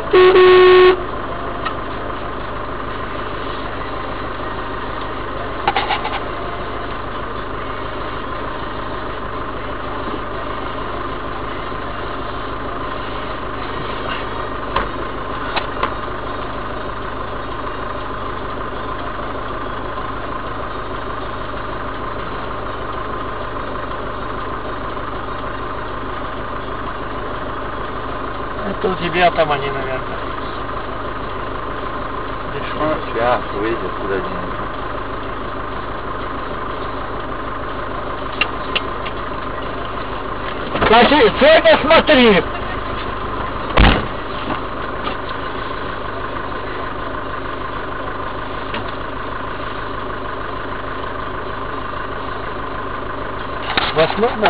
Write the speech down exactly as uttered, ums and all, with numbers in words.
Это у тебя там они, наверное. Ну, сейчас выйдет куда-нибудь. Значит, сегодня смотри. Возможно,